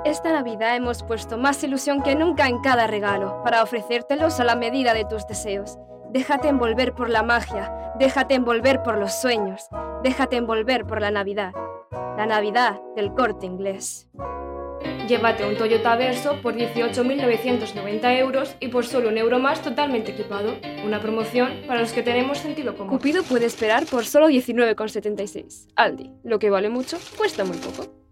Esta Navidad hemos puesto más ilusión que nunca en cada regalo, para ofrecértelos a la medida de tus deseos. Déjate envolver por la magia, déjate envolver por los sueños, déjate envolver por la Navidad. La Navidad del Corte Inglés. Llévate un Toyota Verso por 18.990 euros y por solo €1 más totalmente equipado. Una promoción para los que tenemos sentido común. Cupido puede esperar por solo 19,76. Aldi, lo que vale mucho, cuesta muy poco.